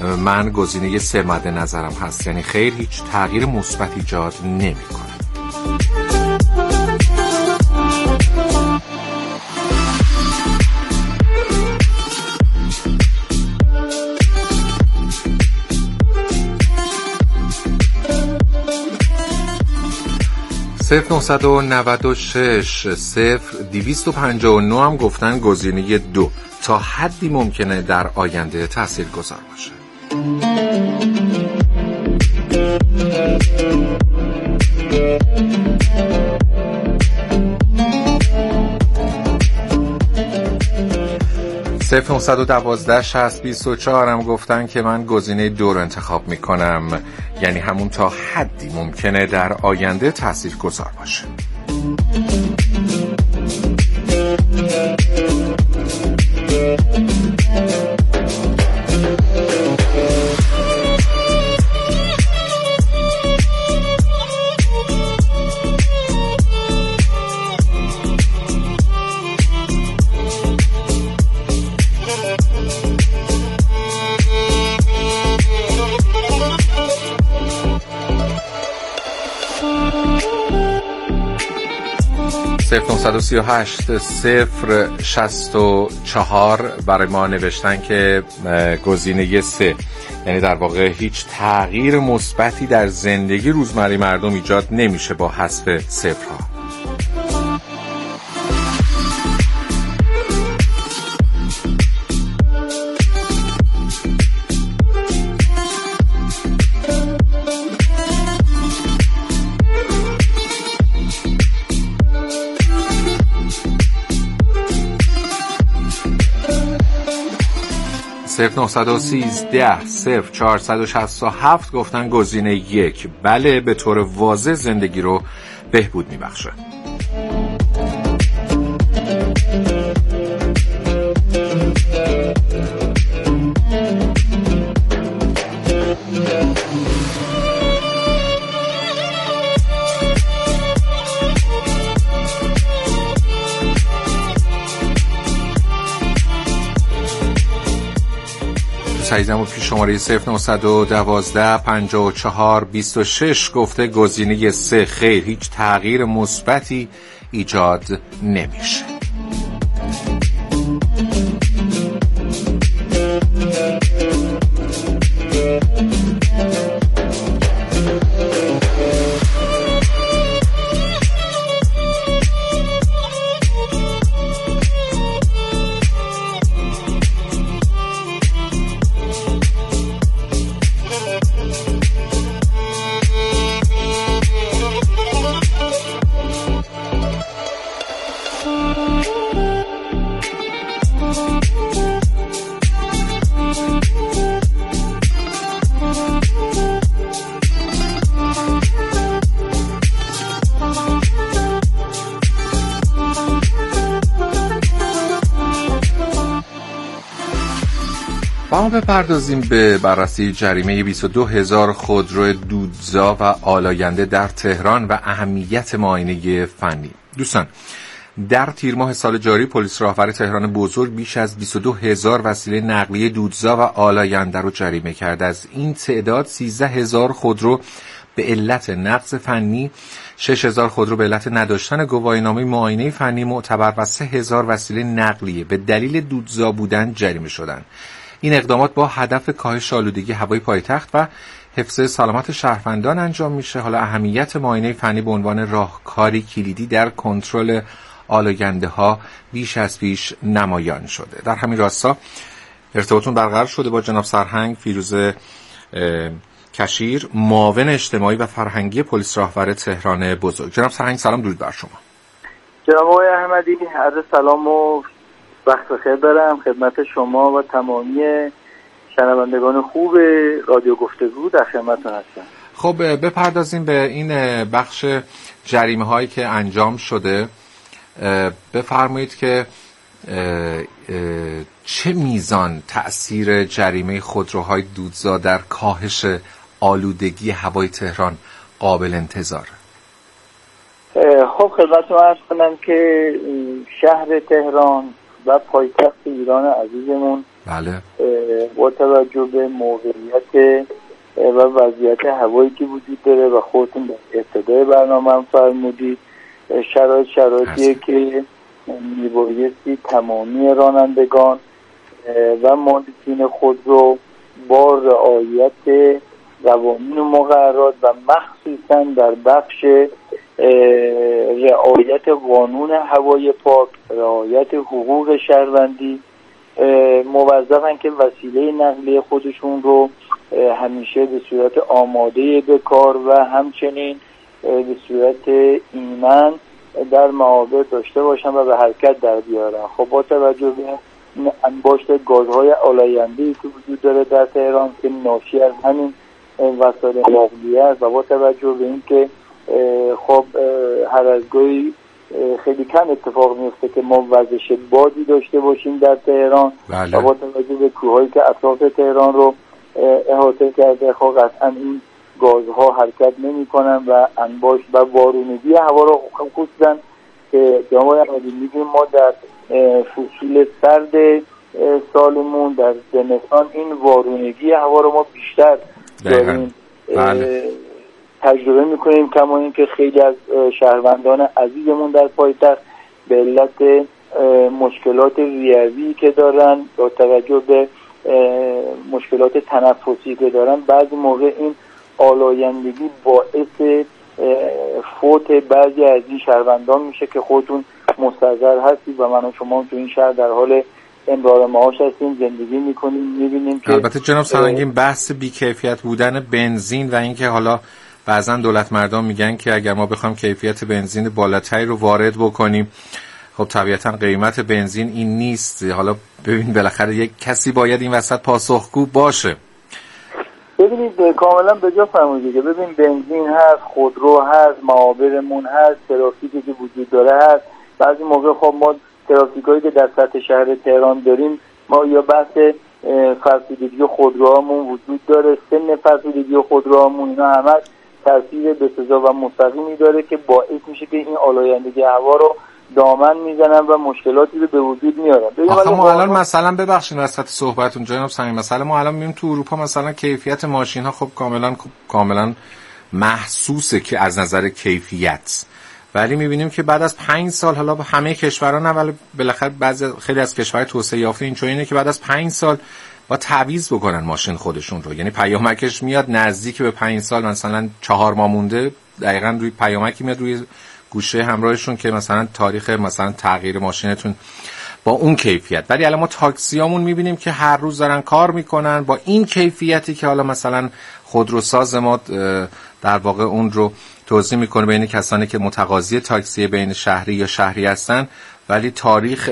من گزینه 3 مد نظرم هست، یعنی خیر هیچ تغییر مثبت ایجاد نمی‌کنه. صفر 996 0259 هم گفتن گزینه 2 تا حدی ممکنه در آینده تاثیرگذار باشه. صفر 912 6024 هم گفتن که من گزینه 2 رو انتخاب میکنم، یعنی همون تا حدی ممکنه در آینده تاثیرگذار باشه. صفر 938 064 برای ما نوشتن که گزینه 3، یعنی در واقع هیچ تغییر مثبتی در زندگی روزمره مردم ایجاد نمیشه با حذف صفرها. صفر 913 0467 گفتن گزینه 1، بله به طور واضح زندگی رو بهبود میبخشه. عزیزم و پیش شماره 0912 54 26 گفته گزینه 3، خیر هیچ تغییر مثبتی ایجاد نمیشه. ما بپردازیم به بررسی جریمه 22,000 خودرو دودزا و آلاینده در تهران و اهمیت معاینه فنی. دوستان، در تیر ماه سال جاری پلیس راهور تهران بزرگ بیش از 22,000 وسیله نقلیه دودزا و آلاینده رو جریمه کرد. از این تعداد 13,000 خودرو به علت نقض فنی، 6,000 خودرو به علت نداشتن گواهینامه معاینه فنی معتبر و 3,000 وسیله نقلیه به دلیل دودزا بودن جریمه شدند. این اقدامات با هدف کاهش آلودگی هوای پایتخت و حفظ سلامت شهروندان انجام میشه. حالا اهمیت معاینه فنی به عنوان راهکاری کلیدی در کنترل آلاینده ها بیش از پیش نمایان شده. در همین راستا ارتباطتون برقرار شده با جناب سرهنگ فیروز کشیر، معاون اجتماعی و فرهنگی پلیس راهور تهران بزرگ. جناب سرهنگ سلام، درود بر شما. جناب آقای احمدی، عرض سلام و وقت بخیر دارم خدمت شما و تمامی شنوندگان خوب رادیو گفتگو، در خدمتتون هستم. خب بپردازیم به این بخش جریمه هایی که انجام شده. بفرمایید که چه میزان تأثیر جریمه خودروهای دودزا در کاهش آلودگی هوای تهران قابل انتظاره؟ خب خدمتتون عرض کنم که شهر تهران و پایتخت ایران عزیزمون بله. با توجه به موقعیت و وضعیت هوایی که وجود داره و خودتون در ابتدای برنامه هم فرمودید، شرایطیه که میبایستی تمامی رانندگان و مالکین خود رو با رعایت قوانین و مقررات و مخصوصا در بخش رعایت قانون هوای پاک، رعایت حقوق شهروندی موظفن که وسیله نقلیه خودشون رو همیشه به صورت آماده به کار و همچنین به صورت ایمن در معابر داشته باشن و به حرکت در بیارن. خب با توجه به انباشت گازهای آلاینده‌ای که وجود داره در تهران که ناشی از همین وسایل نقلیه است و با توجه به اینکه خب هر از گاهی خیلی کم اتفاق میفته که ما وزش بادی داشته باشیم در تهران. بله. و با توجه به کوههایی که اطراف تهران رو احاطه کرده خب قطعا این گازها حرکت نمی کنن و انباشت و بارونگی هوا رو خصوصا که جناب احمدی میگیم ما در فصول سرد سالمون در زمستان این وارونگی هوا رو ما بیشتر داریم. بله. تجربه میکنیم، کما این که خیلی از شهروندان عزیزمون در پایتخت به علت مشکلات ریوی که دارن با توجه به مشکلات تنفسی که دارن بعضی موقع این آلایندگی باعث فوت بعضی از این شهروندان میشه که خودتون مستحضر هستید و من و شما تو این شهر در حال امرار معاش هستیم، زندگی میکنیم، میبینیم که البته جناب سرهنگی بحث بی‌کیفیت بودن بنزین و اینکه حالا بعضا دولت مردم میگن که اگر ما بخوایم کیفیت بنزین بالاتری رو وارد بکنیم خب طبیعتا قیمت بنزین این نیست. حالا ببین بالاخره یک کسی باید این وسط پاسخگو باشه. ببینید کاملا به جا فرمودید که ببین بنزین هست، خودرو هست، معابرمون هست، ترافیکی که وجود داره هست. بعضی موقع خب ما ترافیکایی که در سطح شهر تهران داریم ما یا بحث فرسودگی خودروهامون وجود داره، سن فرسودگی خودروهامون، اینا همه تاثیر بسزا و مستقیمی داره که باعث میشه که این آلایندگی هوا رو دامن میزنن و مشکلاتی رو به وجود میارن. آخه ما الان مثلا ببخشید وسط صحبتتون جناب صمیم، مثلا ما الان میبینیم تو اروپا مثلا کیفیت ماشین ها خب کاملا محسوسه که از نظر کیفیت، ولی میبینیم که بعد از 5 سال، حالا همه کشورها نه ولی بالاخره خیلی از کشورهای توسعه یافته اینطوریه که بعد از 5 سال با تعویض بکنن ماشین خودشون رو. یعنی پیامکش میاد نزدیک به 5 سال، مثلا 4 ماه مونده دقیقاً روی پیامکی میاد روی گوشه همراهشون که مثلا تاریخ مثلا تغییر ماشینتون با اون کیفیت. ولی الان ما تاکسیامون میبینیم که هر روز دارن کار میکنن با این کیفیتی که حالا مثلا خودروساز ما در واقع اون رو توضیح میکنه بین کسانی که متقاضی تاکسی بین شهری یا شهری هستن، ولی تاریخ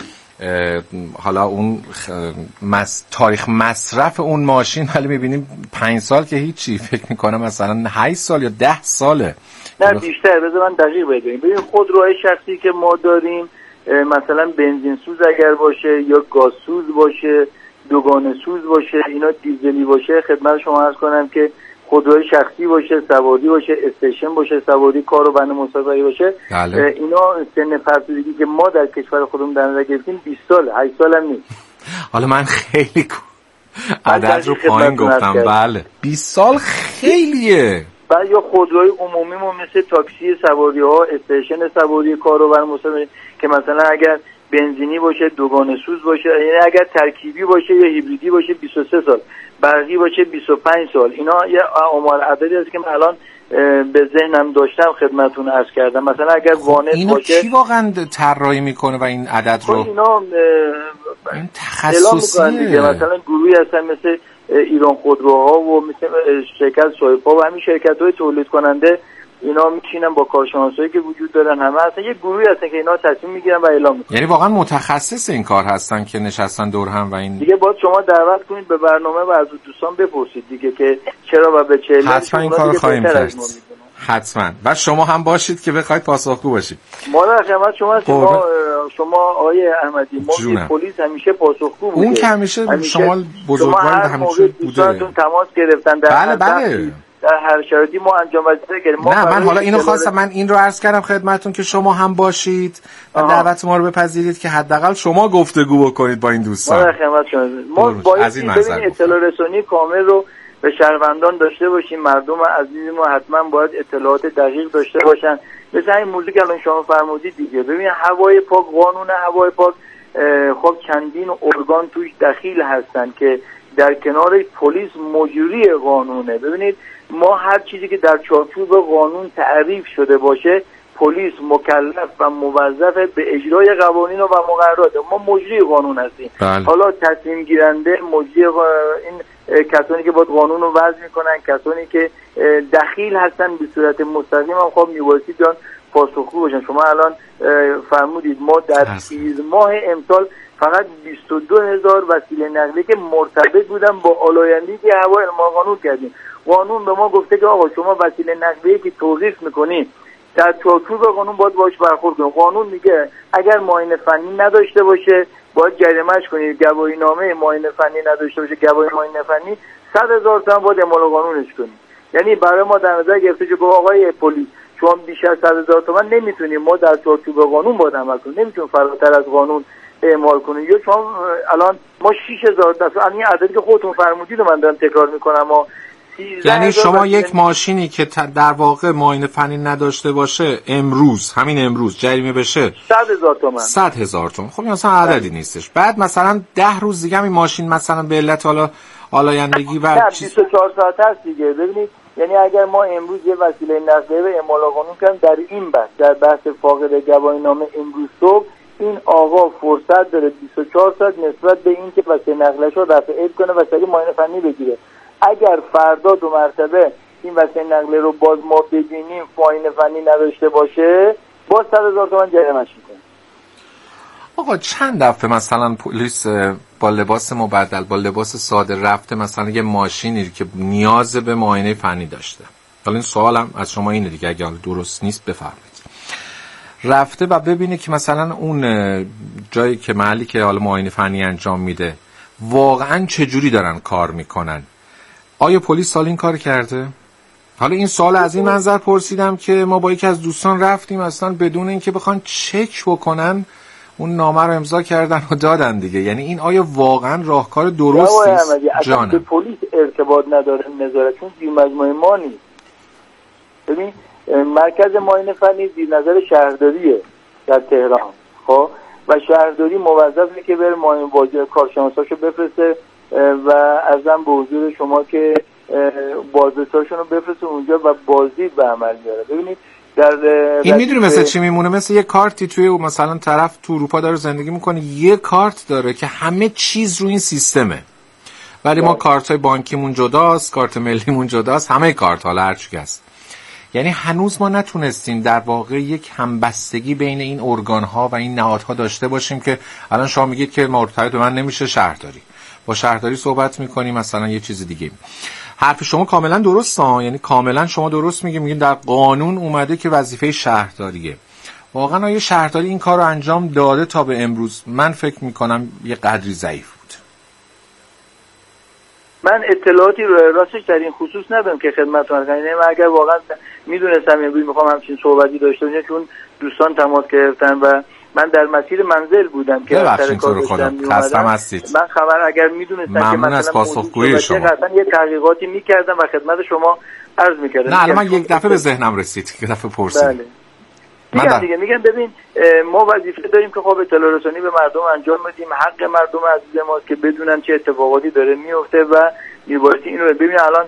حالا اون تاریخ مصرف اون ماشین ولی میبینیم 5 سال که هیچی، فکر میکنم مثلا 8 سال یا 10 ساله. نه بیشتر، بذار من دقیق بگم. ببین خودروهای شخصی که ما داریم مثلا بنزین سوز اگر باشه یا گاز سوز باشه، دوگانه سوز باشه، اینا دیزلی باشه، خدمت شما عرض کنم که خودروی شخصی باشه، سواری باشه، استیشن باشه، سواری کاروان مسافری باشه، بله. اینا سن فرسودگی که ما در کشور خودمون در نظر گرفتیم 20 سال، 8 سال هم نیست. حالا من خیلی عدد رو پایین گفتم. بله 20 سال خیلیه. بعد یا خودروی عمومی ما مثل تاکسی سواری ها، استیشن سواری کاروان مسافری که مثلا اگر بنزینی باشه، دوگانه سوز باشه، یعنی اگر ترکیبی باشه یا هیبریدی باشه 23 سال، برقی باشه 25 سال. اینا یه آمار عددی است که من الان به ذهنم داشتم خدمتتون عرض کردم. مثلا اگر وانت اینا باشه، کی واقعا طراحی میکنه و این عدد رو؟ اینا این تخصصیه دیگه. مثلا گروهی هستن مثل ایران خودروها و مثل شرکت سایپا و همین شرکت‌های تولید کننده، اینا میچینن با کارشناسایی که وجود دارن، همه اصلا یه گروهی هستن که اینا تصمیم میگیرن و اعلام میکنن. یعنی واقعا متخصص این کار هستن که نشستن دور هم و این دیگه باید شما دعوت کنید به برنامه و از دوستان بپرسید دیگه که چرا و به چه علتی. حتما این کارو خواهیم کرد، حتما. و شما هم باشید که بخواید پاسخگو باشید. ما در خدمت شما آقای احمدی، ما پلیس همیشه پاسخگو بوده. اون که همیشه شما بزرگوار همیشه بوده. دوستانتون تماس گرفتن بله در هر شرایطی ما انجام وظیفه کردیم. نه من حالا اینو خواستم، من این رو عرض کردم خدمتتون که شما هم باشید و دعوت ما رو بپذیرید که حداقل شما گفتگو بکنید با این دوستان. ما باید اطلاع رسانی کامل رو به شهروندان داشته باشیم. مردم عزیز ما حتما باید اطلاعات دقیق داشته باشن. مثل این موضوع که الان شما فرمودید دیگه، ببین هوای پاک، قانون هوای پاک خب چندین ارگان توش دخیل هستن که در کنار پلیس مجری قانونه. ببینید ما هر چیزی که در چارچوب قانون تعریف شده باشه، پلیس مکلف و موظف به اجرای قوانین و مقررات. ما مجری قانون هستیم. حالا تصمیم گیرنده مجری این کسانی که باید قانون رو وضع میکنن، کسانی که دخیل هستن به صورت مستقیم هم خب میبایستی جان پاسخگو باشن. شما الان فرمودید ما در تیر ماه امسال فقط 22,000 وسیله نقلیه که مرتبط بودن با آلایندگی هوا اعمال قانون کردیم. قانون به ما گفته که آقا شما وسیله نقلیه که توقیف میکنید در چارچوب قانون باید باهاش برخورد کنید. قانون میگه اگر معاینه فنی نداشته باشه باید جریمه‌اش کنید، گواهی نامه معاینه فنی نداشته باشه، گواهی معاینه فنی 100,000 تومان باید اعمال قانونش کنید. یعنی برای ما در نظر گرفته که آقای پلیس شما بیش از 100,000 تومان نمیتونیم، ما در چارچوب قانون باید عمل کنیم، نمیتونیم فراتر از قانون اعمال کنیم. یا شما الان ما 6,000 دفعه این عددی که خودتون فرمودید من دارم تکرار میکنم. یعنی شما یک ماشینی که در واقع معاینه فنی نداشته باشه امروز، همین امروز جریمه بشه 100,000 تومان. 100,000 تومان. خب این اصلا عددی نیستش. بعد مثلا 10 روز دیگه این ماشین مثلا به علت حالا آلایندگی و 24 ساعت هست دیگه. ببینید یعنی اگر ما امروز یه وسیله نقلیه به اعمال قانون کردیم در این بحث، در بحث فاقد گواهی نامه، امروز صبح این آقا فرصت داره 24 ساعت نسبت به این که وسیله نقلیه‌شو رفع عیب کنه و سریع معاینه فنی بگیره. اگر فردا 2 مرتبه این وسیله نقلیه رو باز ما ببینیم معاینه فنی نداشته باشه باز 100,000 تومان جریمه‌اش میکنه. آقا چند دفعه مثلا پلیس با لباس مبدل، با لباس ساده رفته مثلا یه ماشینی که نیاز به معاینه فنی داشته، حالا این سوالم از شما اینه دیگه، اگه درست نیست بفرمایید، رفته و ببینه که مثلا اون جایی که محلی که حالا معاینه فنی انجام میده واقعا چجوری دارن کار میکنن، آیا پلیس سال این کار کرده؟ حالا این سوال از این منظر پرسیدم که ما با یکی از دوستان رفتیم اصلا بدون اینکه بخوان چک بکنن اون نامه رو امضا کردن و دادن دیگه. یعنی این آیا واقعا راهکار درستی است؟ جانم به پلیس ارتباط نداره نظارت، چون زیر مجموعه ما نیست. ببین مرکز معاینه فنی زیر نظر شهرداریه در تهران، خب و شهرداری موظفه که بره معاینه واجب کارشناساشو بفرسته و ازم به حضور شما که بازرساشون رو بفرسته اونجا و بازدید به عمل بیاره. ببینید این میدونی مثل چی میمونه؟ مثل یه کارتی توی مثلا طرف تو اروپا داره زندگی میکنه، یه کارت داره که همه چیز رو این سیستمه، ولی ما کارت های بانکیمون جداست، کارت ملیمون جداست، همه کارت حالا هر چی هست. یعنی هنوز ما نتونستیم در واقع یک همبستگی بین این ارگان‌ها و این نهادها داشته باشیم که الان شما میگید که مرتبط به من نمیشه شهرداری، با شهرداری صحبت میکنیم مثلا یه چیز دیگه. حرف شما کاملا درسته، یعنی کاملا شما درست میگین در قانون اومده که وظیفه شهرداریه. واقعا آیا شهرداری این کار رو انجام داده تا به امروز؟ من فکر میکنم یه قدری ضعیف بود. من اطلاعاتی رو راستش در این خصوص ندارم که خدمتتون کنم. یعنی اگر واقعا میدونستم امروز میخوام همچین صحبتی داشته باشم، چون دوستان تماس گرفتن و من در مسیر منزل بودم که سر کار داشتم خستم هستید. من خبر اگر میدونستم که مثلا پاسخگویی شما مثلا یه تحقیقاتی میکردم و خدمت شما عرض میکردم. نه الان من یک دفعه به ذهنم رسید که دفعه پرسیدم. بله. میگم ببین ما وظیفه داریم که خب اطلاع رسانی به مردم انجام بدیم، حق مردم عزیز ماست که بدونن چه اتفاقاتی داره میفته و میبایستی اینو ببین. الان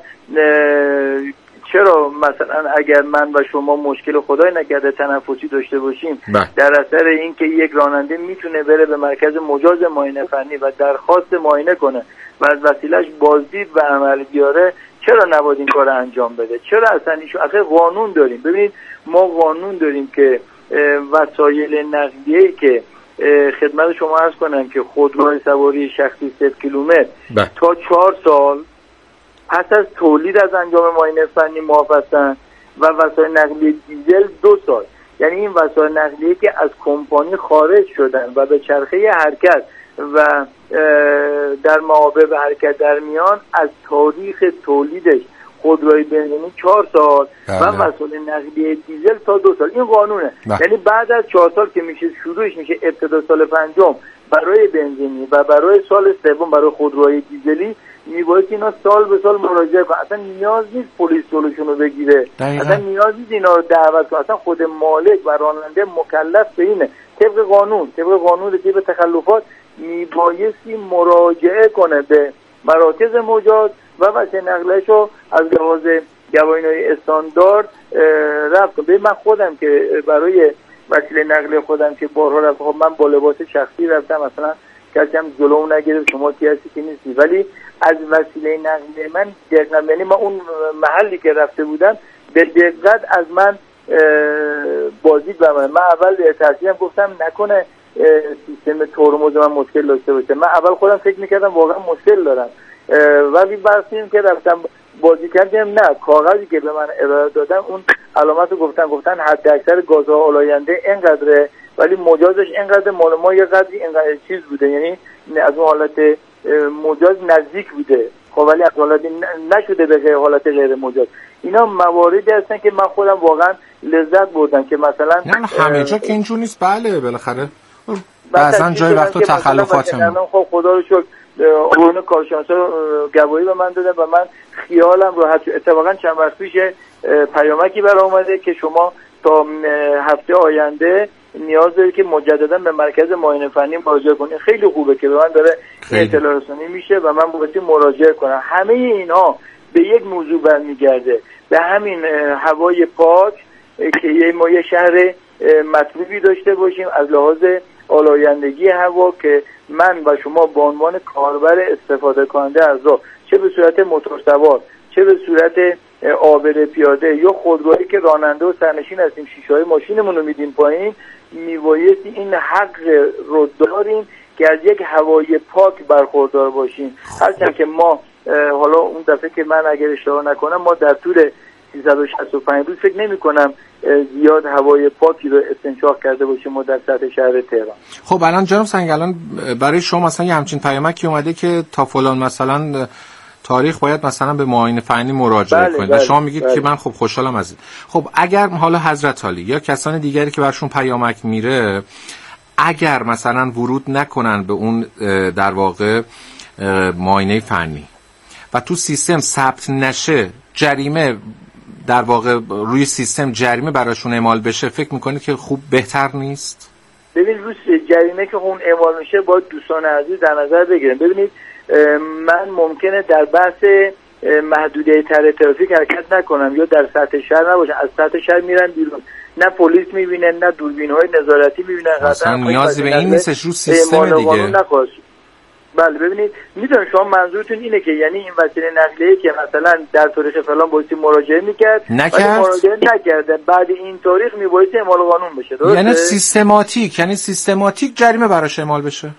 چرا مثلا اگر من و شما مشکل خدای نکرده تنفسی داشته باشیم در اثر اینکه یک راننده میتونه بره به مرکز مجاز معاینه فنی و درخواست معاینه کنه و از وسیله‌اش بازدید و عمل بیاره، چرا نباید این کار انجام بده؟ چرا اصلا ایشون آخه قانون داریم. ببینید ما قانون داریم که وسایل نقلیه‌ای که خدمت شما عرض کنم که خودروی سواری شخصی 0 کیلومتر تا 4 سال پس از تولید از انجام معاینه فنی معاف هستند و وسایل نقلیه دیزل 2 سال. یعنی این وسایل نقلیه که از کمپانی خارج شدن و به چرخه حرکت و در معابر حرکت در میان از تاریخ تولیدش خودروی بنزینی 4 سال بله. و وسایل نقلیه دیزل تا 2 سال. این قانونه. بله. یعنی بعد از 4 سال که میشه شروعش میشه ابتدا سال پنجم برای بنزینی و برای سال سوم برای خودروهای دیزلی میباید اینا سال به سال مراجعه کنن. اصلا نیاز نیست پلیس جلوشون رو بگیره، اصلا نیاز نیست اینا رو دعوت کنه. اصلا خود مالک و راننده مکلف به اینه طبق قانون رسیدگی به تخلفات میبایستی مراجعه کنه به مراکز مجاز و وسیله نقلیه‌اش رو از لحاظ گواهینامه استاندارد رفت کنه. من خودم که برای وسیله نقلیه خودم که بارها رفتم، خب من با لباس شخصی رفتم، مثلا کسی هم جلوم نگرفت شما کی هستی که نیستی، ولی از وسیله نقلیه من دقیقاً، یعنی من اون محلی که رفته بودم به دقت از من بازدید و من اول تصدیقم گفتم نکنه سیستم ترمز من مشکل داشته باشه. من اول خودم فکر میکردم واقعا مشکل دارم، ولی بعدش که رفتم بازدید کردم نه، کاغذی که به من ارائه دادن اون علامت رو گفتن حد اکثر گازها آلاینده اینقدره، ولی مجازش اینقدر، مال ما یه قدری اینقدر چیز بوده، یعنی از اون حالت مجاز نزدیک بوده، خب ولی از حالت نشده به حالت غیر مجاز. اینا مواردی هستن که من خودم واقعا لذت بردم که مثلا نه همه جا که اینجور نیست. بله بالاخره بعضن جای وقتا تخلفات هم. خب خدا رو شکر اون کارشناسا گواهی به من دادن و من خیالم راحت شد. اتفاقا چند وقت پیش پیامکی برآمده که شما تا هفته آینده نیاز دارید که مجددا به مرکز معاینه فنی مراجعه کنید. خیلی خوبه که به من داره اطلاع رسانی میشه و من باید مراجعه کنم. همه اینها به یک موضوع برمیگرده، به همین هوای پاک که ما یه شهر مطلوبی داشته باشیم از لحاظ آلایندگی هوا، که من و شما به عنوان کاربر استفاده کننده از راه، چه به صورت موتورسوار چه به صورت عابر پیاده یا خودرویی که راننده و سرنشین هستیم، شیشه‌های ماشینمون رو میدیم پایین، میبایستی این حق رو داریم که از یک هوای پاک برخوردار باشیم. هرچند که ما حالا اون دفعه که من اگر اشتباه نکنم ما در طول 365 روز فکر نمی کنم زیاد هوای پاکی رو استنشاق کرده باشیم ما در سطح شهر تهران. خب الان جناب سنگ، الان برای شما مثلا یه همچین پیامکی اومده که تا فلان مثلا تاریخ باید مثلا به معاینه فنی مراجعه کنید و شما میگید که من خب خوشحالم از این. خب اگر حالا حضرت عالی یا کسان دیگری که برشون پیامک میره اگر مثلا ورود نکنن به اون در واقع معاینه فنی و تو سیستم ثبت نشه، جریمه در واقع روی سیستم جریمه براشون اعمال بشه، فکر میکنید که خوب بهتر نیست؟ ببینید روی جریمه که اون اعمال میشه باید دوستان عزیز در نظر بگیریم. ببینید من ممکنه در بحث محدوده ترافیک حرکت نکنم یا در سطح شهر نباشم، از سطح شهر میرن بیرون، نه پلیس میبینه نه دوربین‌های نظارتی میبینن، اصلا نیازی به این نیستش، رو سیستم دیگه. بله ببینید میدونم شما منظورتون اینه که یعنی این وسیله نقلیه‌ای که مثلا در تاریخ فلان بایستی مراجعه میکرد مراجعه نکرده، بعد این تاریخ میبایستی اعمال قانون بشه، درسته؟ یعنی سیستماتیک جریمه براش اعمال بشه،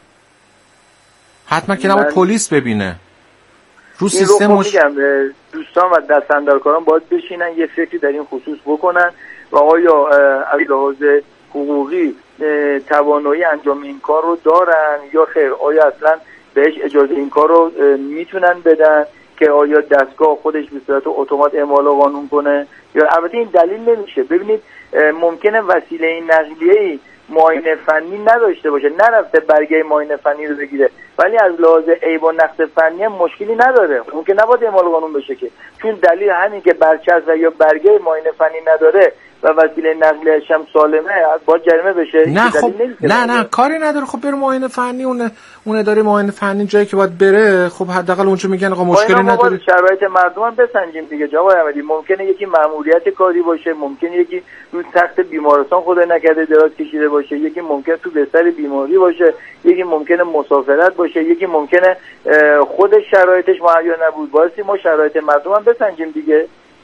حتما که نباید پلیس ببینه رو سیستم. میگم دوستان و دستاندرکاران باید بشینن یه فکری در این خصوص بکنن و آیا از لحاظ حقوقی توانایی انجام این کار رو دارن یا خیر، آیا اصلا بهش اجازه این کار رو میتونن بدن که آیا دستگاه خودش به صورت اتومات اعمال قانون کنه، یا البته این دلیل نمیشه. ببینید ممکنه وسیله نقلیه‌ای معاینه فنی نداشته باشه، نرفته برگه معاینه فنی رو بگیره، ولی از لحاظ عیب و نقص فنی هم مشکلی نداره، ممکن نباید اعمال قانون بشه که، چون دلیل همین که برچسب و یا برگه معاینه فنی نداره و وسیله نقلیه‌اش هم سالمه باید جریمه بشه. نه خب نه کاری نداره، خب بره معاینه فنی، اون اداره معاینه فنی جایی که باید بره، خب حداقل اونجا میگن آقا مشکلی نداره. شرایط مردم هم بسنجیم دیگه جناب احمدی. ممکنه یکی مأموریت کاری باشه، ممکنه یکی رو تخت بیمارستان خدا نکرده دراز کشیده باشه، یکی ممکنه تو بستر بیماری باشه، یکی ممکنه مسافرت باشه، یکی ممکنه خود شرایطش مهیا نبود. واسه ما شرایط مردم هم بسنجیم دیگه.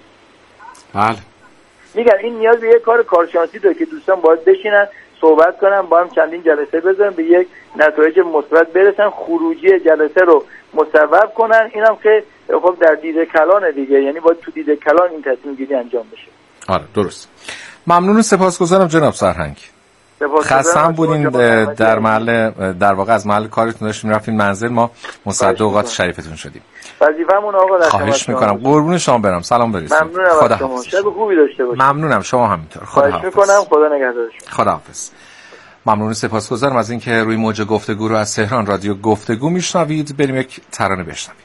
بله میگم این نیاز به یک کار کارشناسی داره که دوستان باید بشینن صحبت کنن، با هم چندین جلسه بذارن، به یک نتایج مثبت برسن، خروجی جلسه رو مصوب کنن. اینم که خب در دیده کلان دیگه، یعنی باید تو دیده کلان این تصمیم گیری انجام بشه. آره درست. ممنون و سپاسگزارم جناب سرهنگ. خستم بودین در محل، در واقع از محل کارتون داشتیم رفتین منزل، ما مصدق اوقات شریفتون شدیم. وظیفمون آقا در خواهش میکنم. قربون شما برم. سلام برسید. ممنونم از شما. شب خوبی داشته باشید. ممنونم، شما همینطور. خدا حافظ. میکنم. خدا نگهدارتون. خدا حافظ. ممنون، سپاسگزارم از اینکه روی موج گفتگو رو از تهران رادیو گفتگو میشنوید. بریم یک ترانه بشنویم.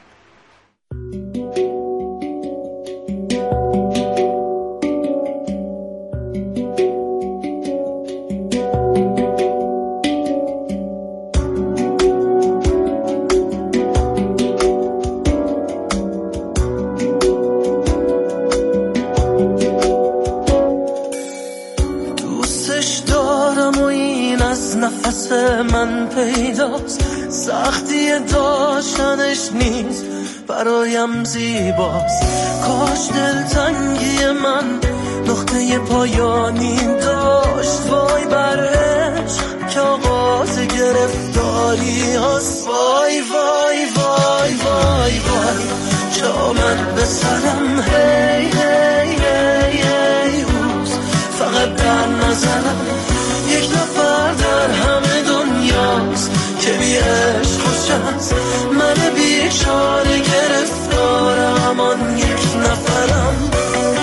من پیداست، سختی داشتنش نیست برایم زیباست. کاش دلتنگی من نقطه پایانی داشت. وای بر عشق که آغاز گرفتاری هست. وای وای وای وای وای چه آمد به سرم. هی هی هی هی اوز فقط در نظرم یک نفر در همه دنیاست که بی عشق خوش است. من بیچاره گرفتارم آن یک نفرم.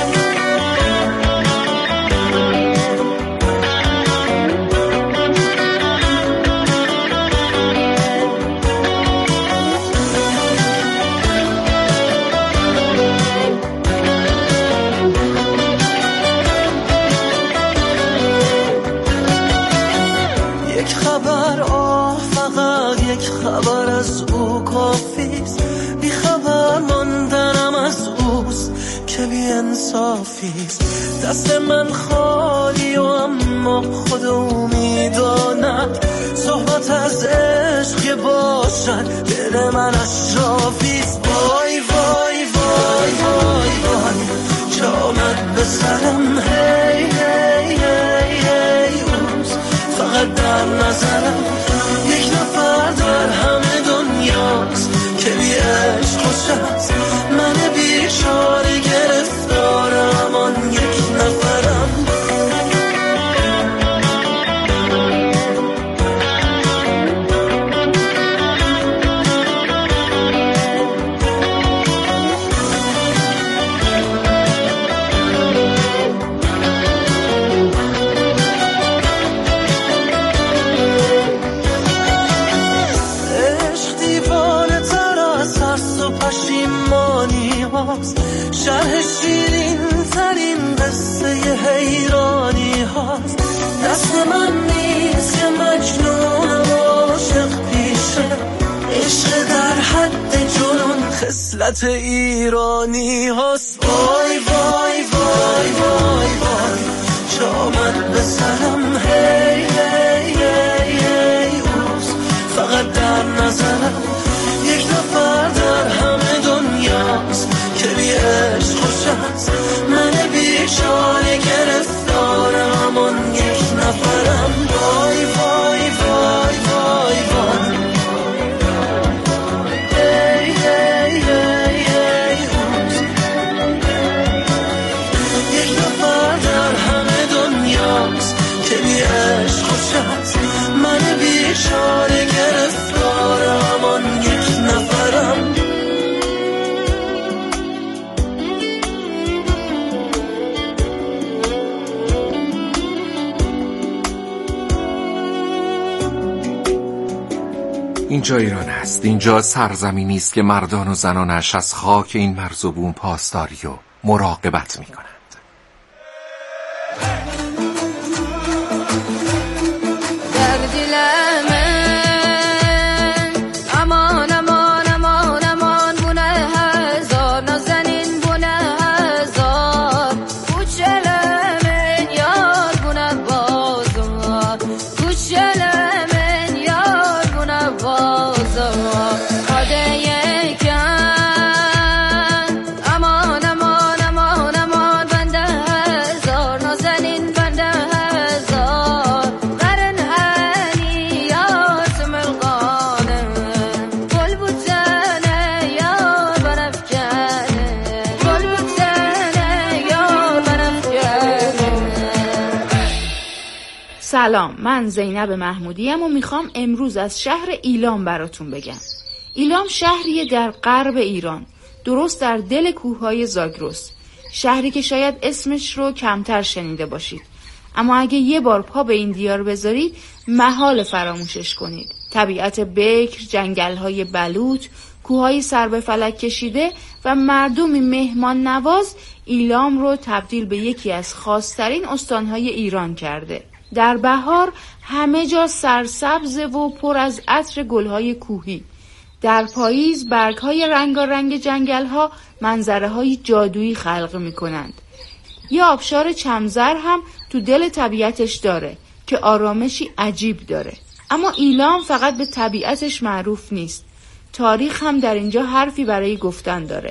خبر از او کافیست، بی خبر ماندنم از اوست که بی انصافیست. دست من خالی و اما خود او میداند صحبت از عشق که باشد دل من اشرافیست. وای وای وای وای وای چه آمد به سرم. هی هی هی هی اوز فقط در نظرم یک نفر در همه دنیاست که بی عشق خوش است. من بیچاره گرفتارم آن یک نفرم. شرح شیرین ترین قصه حیرانی هاست. دست من نیست که مجنونم عاشق پیشه. عشق در حد جنون خصلت ایرانی هاست. وای وای وای وای وای چه آمد به سرم. هی هی هی هی اوز فقط در نظرم یک نفر در همه دنیاست که بی عشق خوش است. من بیچاره گرفتارم آن یک نفرم. وای وای وای وای وای هی هی هی هی اوز یک نفر در همه دنیاست که بی عشق خوش است. من بیچاره گرفتارم آن یک نفرم. اینجا ایران است. اینجا سرزمینی است که مردان و زنانش از خاک این مرز و بوم پاسداری و مراقبت می‌کنند. امان سلام، من زینب محمودیم و میخوام امروز از شهر ایلام براتون بگم. ایلام شهریه در غرب ایران، درست در دل کوههای زاگرس. شهری که شاید اسمش رو کمتر شنیده باشید، اما اگه یه بار پا به این دیار بذارید محال فراموشش کنید. طبیعت بکر، جنگل‌های بلوط، کوههای سر به فلک کشیده و مردمی مهمان نواز ایلام رو تبدیل به یکی از خاص‌ترین استانهای ایران کرده. در بهار همه جا سرسبز و پر از عطر گل‌های کوهی. در پاییز برگ‌های رنگارنگ جنگل‌ها منظره‌های جادویی خلق می‌کنند. یه آبشار چمزر هم تو دل طبیعتش داره که آرامشی عجیب داره. اما ایلام فقط به طبیعتش معروف نیست. تاریخ هم در اینجا حرفی برای گفتن داره.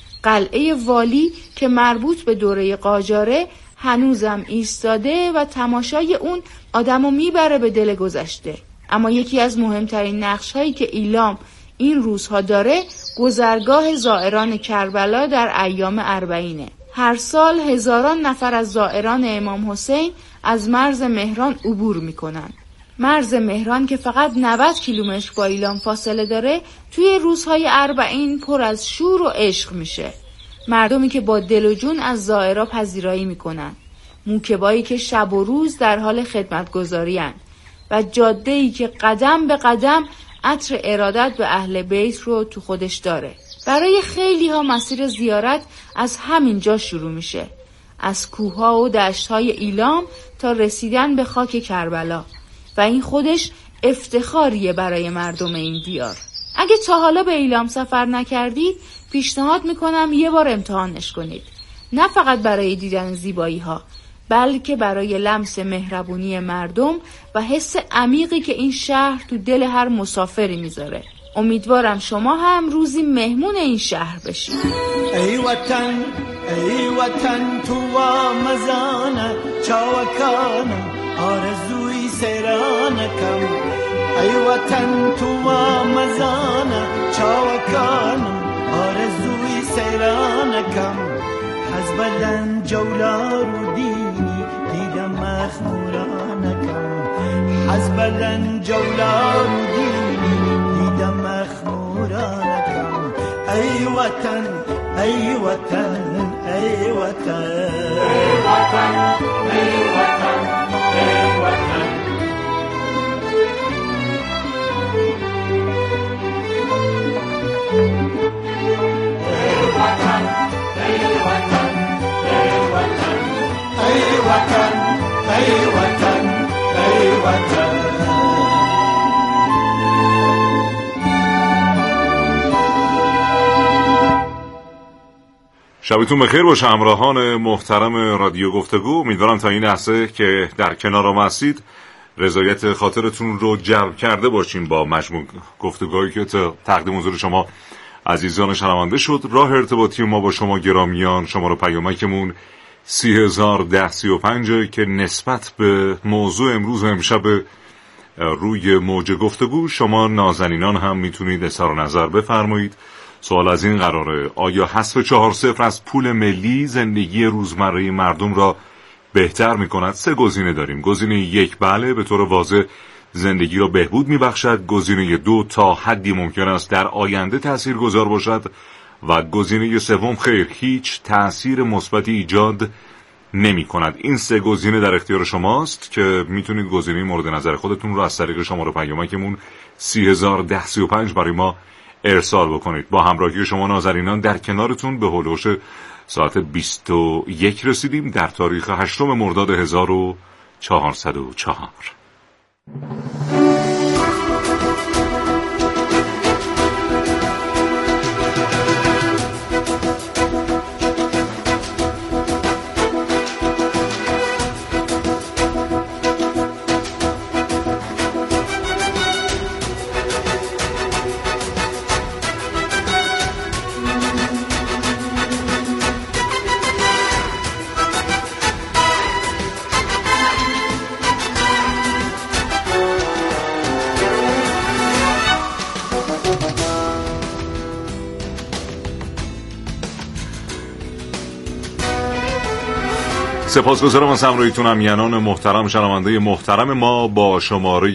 قلعه والی که مربوط به دوره قاجاره هنوزم ایستاده و تماشای اون آدمو میبره به دل گذشته. اما یکی از مهمترین نقش‌هایی که ایلام این روزها داره گذرگاه زائران کربلا در ایام اربعینه. هر سال هزاران نفر از زائران امام حسین از مرز مهران عبور میکنن. مرز مهران که فقط 90 کیلومتر با ایلام فاصله داره توی روزهای اربعین پر از شور و عشق میشه. مردمی که با دل و جون از زائرا پذیرایی میکنن، موکبایی که شب و روز در حال خدمتگزاری هن و جاده‌ای که قدم به قدم عطر ارادت به اهل بیت رو تو خودش داره. برای خیلی ها مسیر زیارت از همین جا شروع میشه، از کوه‌ها و دشت‌های ایلام تا رسیدن به خاک کربلا، و این خودش افتخاریه برای مردم این دیار. اگه تا حالا به ایلام سفر نکردید پیشنهاد میکنم یه بار امتحانش کنید، نه فقط برای دیدن زیبایی ها بلکه برای لمس مهربونی مردم و حس عمیقی که این شهر تو دل هر مسافری میذاره. امیدوارم شما هم روزی مهمون این شهر بشید. ای وطن تو مزانه چاوکانم آرزوی سیرانکم. ای وطن تو مزانه چاوکانم آرزوی سیرانکم. حزبلن جولار دینی دیدم مخمورانکم. حزبلن جولار دینی دیدم مخمورانکم. ای وطن ای وطن ای وطن ای وطن ای وطن ای وطن. شبتون بخیر باشه همراهان محترم رادیو گفتگو. امیدوارم تا این لحظه که در کنار ما هستید رضایت خاطرتون رو جلب کرده باشیم با مجموع گفتگوهایی که تقدیم حضور شما عزیزان شنونده شد. راه ارتباطی ما با شما گرامیان شماره پیامکمون 301035 که نسبت به موضوع امروز و امشب روی موج گفتگو شما نازنینان هم میتونید اظهار نظر بفرمایید. سوال از این قراره: آیا حذف 4-0 از پول ملی زندگی روزمره مردم را بهتر میکند؟ 3 گزینه داریم. گزینه 1 بله، به طور واضح زندگی را بهبود میبخشد. گزینه 2 تا حدی ممکن است در آینده تاثیرگذار باشد و گزینه 3 خیر، هیچ تأثیر مثبتی ایجاد نمی کند. این 3 گزینه در اختیار شماست که میتونید گزینه مورد نظر خودتون رو از طریق شماره پیامکمون 301035 برای ما ارسال بکنید. با همراهی شما نازنینان در کنارتون به هولوش ساعت 21 رسیدیم در تاریخ 8 مرداد 1404. سپاسگزارم از همراهیتون امیانان محترم. شنونده محترم ما با شماره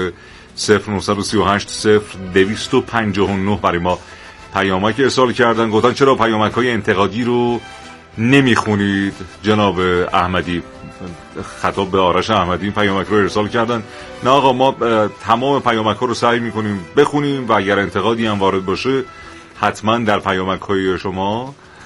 0938 0259 برای ما پیامک ارسال کردن. گفتن چرا پیامک‌های انتقادی رو نمیخونید جناب احمدی؟ خطاب به آرش احمدی این پیامک رو ارسال کردن. نه آقا، ما تمام پیامک‌ها رو سعی میکنیم بخونیم و اگر انتقادی هم وارد باشه حتما در پیامک‌های شما